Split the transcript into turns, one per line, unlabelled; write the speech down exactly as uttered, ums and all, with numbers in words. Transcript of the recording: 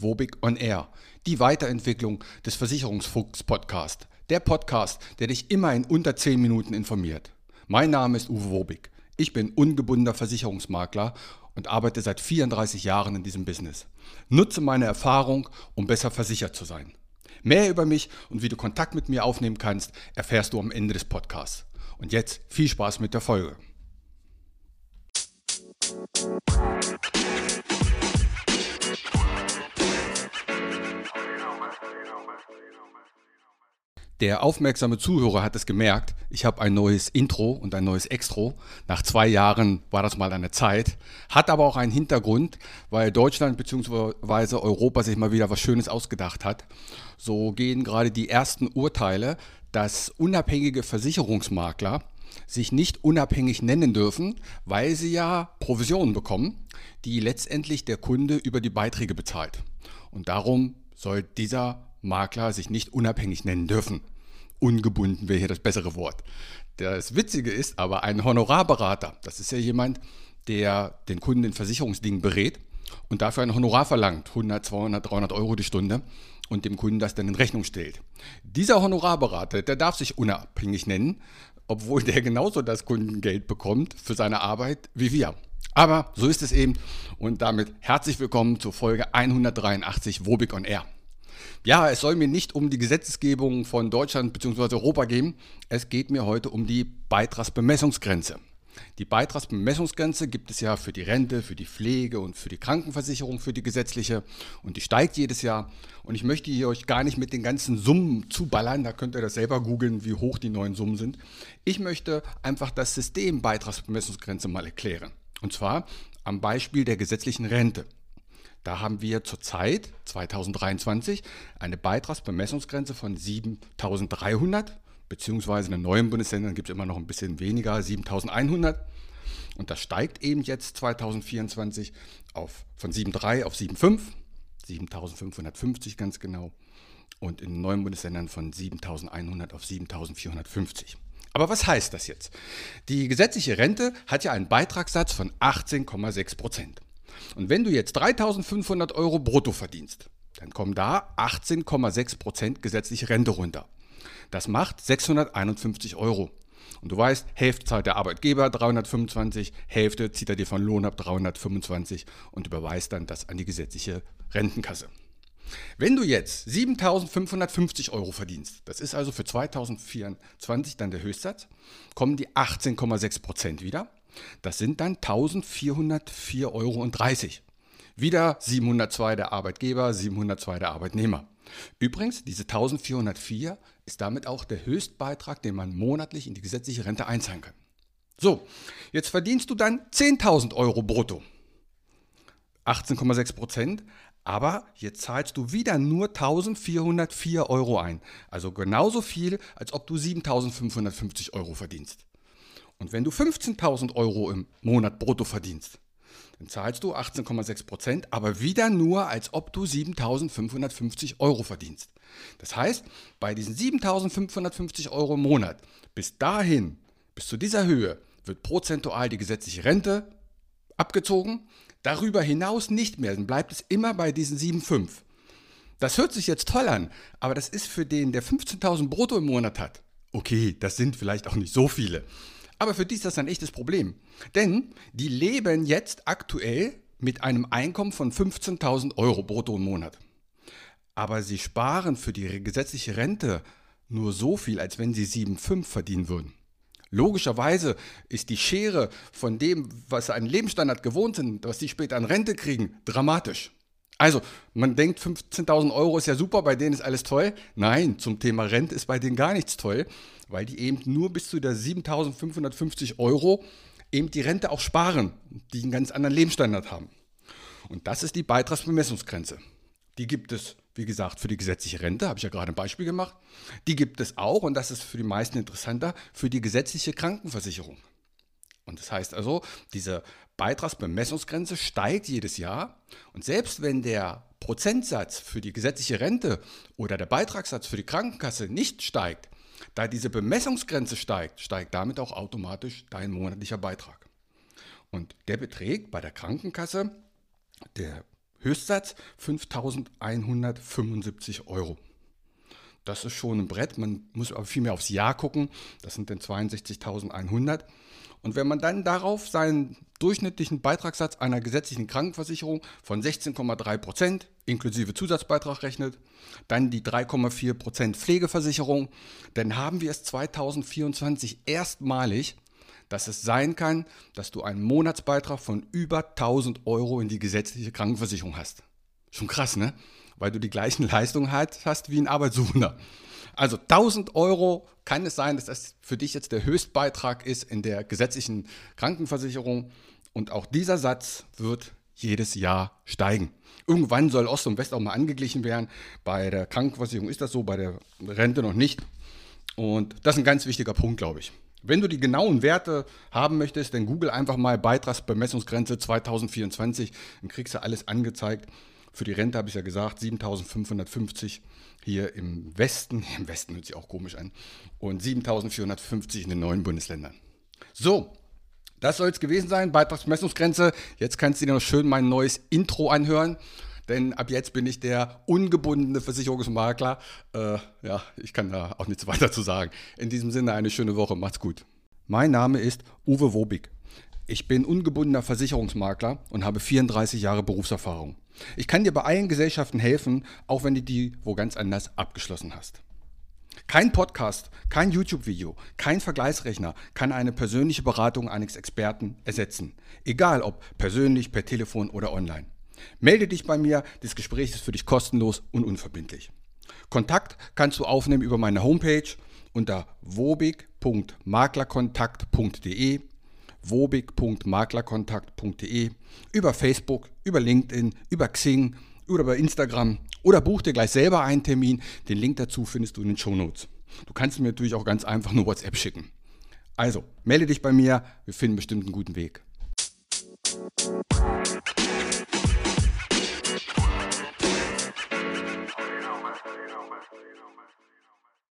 Wobig on Air, die Weiterentwicklung des Versicherungsfuchs-Podcast. Der Podcast, der dich immer in unter zehn Minuten informiert. Mein Name ist Uwe Wobig. Ich bin ungebundener Versicherungsmakler und arbeite seit vierunddreißig Jahren in diesem Business. Nutze meine Erfahrung, um besser versichert zu sein. Mehr über mich und wie du Kontakt mit mir aufnehmen kannst, erfährst du am Ende des Podcasts. Und jetzt viel Spaß mit der Folge. Der aufmerksame Zuhörer hat es gemerkt, ich habe ein neues Intro und ein neues Extro. Nach zwei Jahren war das mal eine Zeit. Hat aber auch einen Hintergrund, weil Deutschland bzw. Europa sich mal wieder was Schönes ausgedacht hat. So gehen gerade die ersten Urteile, dass unabhängige Versicherungsmakler sich nicht unabhängig nennen dürfen, weil sie ja Provisionen bekommen, die letztendlich der Kunde über die Beiträge bezahlt. Und darum soll dieser Makler sich nicht unabhängig nennen dürfen. Ungebunden wäre hier das bessere Wort. Das Witzige ist aber, ein Honorarberater, das ist ja jemand, der den Kunden in Versicherungsdingen berät und dafür ein Honorar verlangt, hundert, zweihundert, dreihundert Euro die Stunde und dem Kunden das dann in Rechnung stellt. Dieser Honorarberater, der darf sich unabhängig nennen, obwohl der genauso das Kundengeld bekommt für seine Arbeit wie wir. Aber so ist es eben und damit herzlich willkommen zur Folge hundertdreiundachtzig Wobig on Air. Ja, es soll mir nicht um die Gesetzgebung von Deutschland bzw. Europa gehen. Es geht mir heute um die Beitragsbemessungsgrenze. Die Beitragsbemessungsgrenze gibt es ja für die Rente, für die Pflege und für die Krankenversicherung, für die gesetzliche. Und die steigt jedes Jahr. Und ich möchte hier euch gar nicht mit den ganzen Summen zuballern. Da könnt ihr das selber googeln, wie hoch die neuen Summen sind. Ich möchte einfach das System Beitragsbemessungsgrenze mal erklären. Und zwar am Beispiel der gesetzlichen Rente. Da haben wir zurzeit, zweitausenddreiundzwanzig, eine Beitragsbemessungsgrenze von siebentausenddreihundert, beziehungsweise in den neuen Bundesländern gibt es immer noch ein bisschen weniger, siebentausendeinhundert. Und das steigt eben jetzt zweitausendvierundzwanzig auf, von sieben Komma drei auf sieben Komma fünf, siebentausendfünfhundertfünfzig ganz genau. Und in den neuen Bundesländern von siebentausendeinhundert auf siebentausendvierhundertfünfzig. Aber was heißt das jetzt? Die gesetzliche Rente hat ja einen Beitragssatz von achtzehn Komma sechs Prozent. Und wenn du jetzt dreitausendfünfhundert Euro brutto verdienst, dann kommen da achtzehn Komma sechs Prozent gesetzliche Rente runter. Das macht sechshunderteinundfünfzig Euro. Und du weißt, Hälfte zahlt der Arbeitgeber dreihundertfünfundzwanzig, Hälfte zieht er dir von Lohn ab dreihundertfünfundzwanzig und überweist dann das an die gesetzliche Rentenkasse. Wenn du jetzt siebentausendfünfhundertfünfzig Euro verdienst, das ist also für zweitausendvierundzwanzig dann der Höchstsatz, kommen die achtzehn Komma sechs Prozent wieder. Das sind dann eintausendvierhundertvier Euro dreißig. Wieder siebenhundertzwei der Arbeitgeber, siebenhundertzwei der Arbeitnehmer. Übrigens, diese eintausendvierhundertvier ist damit auch der Höchstbeitrag, den man monatlich in die gesetzliche Rente einzahlen kann. So, jetzt verdienst du dann zehntausend Euro brutto. achtzehn Komma sechs Prozent. Aber jetzt zahlst du wieder nur eintausendvierhundertvier Euro ein. Also genauso viel, als ob du siebentausendfünfhundertfünfzig Euro verdienst. Und wenn du fünfzehntausend Euro im Monat brutto verdienst, dann zahlst du achtzehn Komma sechs Prozent, aber wieder nur, als ob du siebentausendfünfhundertfünfzig Euro verdienst. Das heißt, bei diesen siebentausendfünfhundertfünfzig Euro im Monat, bis dahin, bis zu dieser Höhe, wird prozentual die gesetzliche Rente abgezogen. Darüber hinaus nicht mehr, dann bleibt es immer bei diesen sieben Komma fünf. Das hört sich jetzt toll an, aber das ist für den, der fünfzehntausend brutto im Monat hat. Okay, das sind vielleicht auch nicht so viele. Aber für die ist das ein echtes Problem. Denn die leben jetzt aktuell mit einem Einkommen von fünfzehntausend Euro brutto im Monat. Aber sie sparen für die gesetzliche Rente nur so viel, als wenn sie sieben Komma fünf verdienen würden. Logischerweise ist die Schere von dem, was sie an Lebensstandard gewohnt sind, was sie später an Rente kriegen, dramatisch. Also, man denkt, fünfzehntausend Euro ist ja super, bei denen ist alles toll. Nein, zum Thema Rente ist bei denen gar nichts toll, weil die eben nur bis zu der siebentausendfünfhundertfünfzig Euro eben die Rente auch sparen, die einen ganz anderen Lebensstandard haben. Und das ist die Beitragsbemessungsgrenze. Die gibt es, wie gesagt, für die gesetzliche Rente, habe ich ja gerade ein Beispiel gemacht. Die gibt es auch, und das ist für die meisten interessanter, für die gesetzliche Krankenversicherung. Und das heißt also, diese Beitragsbemessungsgrenze steigt jedes Jahr und selbst wenn der Prozentsatz für die gesetzliche Rente oder der Beitragssatz für die Krankenkasse nicht steigt, da diese Bemessungsgrenze steigt, steigt damit auch automatisch dein monatlicher Beitrag. Und der beträgt bei der Krankenkasse, der Höchstsatz fünftausendeinhundertfünfundsiebzig Euro. Das ist schon ein Brett, man muss aber viel mehr aufs Jahr gucken, das sind dann zweiundsechzigtausendeinhundert. Und wenn man dann darauf seinen durchschnittlichen Beitragssatz einer gesetzlichen Krankenversicherung von sechzehn Komma drei Prozent inklusive Zusatzbeitrag rechnet, dann die drei Komma vier Prozent Pflegeversicherung, dann haben wir es zweitausendvierundzwanzig erstmalig, dass es sein kann, dass du einen Monatsbeitrag von über tausend Euro in die gesetzliche Krankenversicherung hast. Schon krass, ne? Weil du die gleichen Leistungen halt hast wie ein Arbeitssuchender. Also tausend Euro kann es sein, dass das für dich jetzt der Höchstbeitrag ist in der gesetzlichen Krankenversicherung. Und auch dieser Satz wird jedes Jahr steigen. Irgendwann soll Ost und West auch mal angeglichen werden. Bei der Krankenversicherung ist das so, bei der Rente noch nicht. Und das ist ein ganz wichtiger Punkt, glaube ich. Wenn du die genauen Werte haben möchtest, dann google einfach mal Beitragsbemessungsgrenze zweitausendvierundzwanzig, dann kriegst du alles angezeigt. Für die Rente habe ich ja gesagt, siebentausendfünfhundertfünfzig hier im Westen, im Westen hört sich auch komisch an, und siebentausendvierhundertfünfzig in den neuen Bundesländern. So, das soll es gewesen sein, Beitragsbemessungsgrenze. Jetzt kannst du dir noch schön mein neues Intro anhören, denn ab jetzt bin ich der ungebundene Versicherungsmakler. Äh, ja, ich kann da auch nichts weiter zu sagen. In diesem Sinne eine schöne Woche, macht's gut. Mein Name ist Uwe Wobig. Ich bin ungebundener Versicherungsmakler und habe vierunddreißig Jahre Berufserfahrung. Ich kann dir bei allen Gesellschaften helfen, auch wenn du die wo ganz anders abgeschlossen hast. Kein Podcast, kein YouTube-Video, kein Vergleichsrechner kann eine persönliche Beratung eines Experten ersetzen. Egal ob persönlich, per Telefon oder online. Melde dich bei mir, das Gespräch ist für dich kostenlos und unverbindlich. Kontakt kannst du aufnehmen über meine Homepage unter wobig punkt maklerkontakt punkt de, wobig punkt maklerkontakt punkt de, über Facebook, über LinkedIn, über Xing oder über Instagram, oder buch dir gleich selber einen Termin. Den Link dazu findest du in den Shownotes. Du kannst mir natürlich auch ganz einfach nur WhatsApp schicken. Also, melde dich bei mir, wir finden bestimmt einen guten Weg.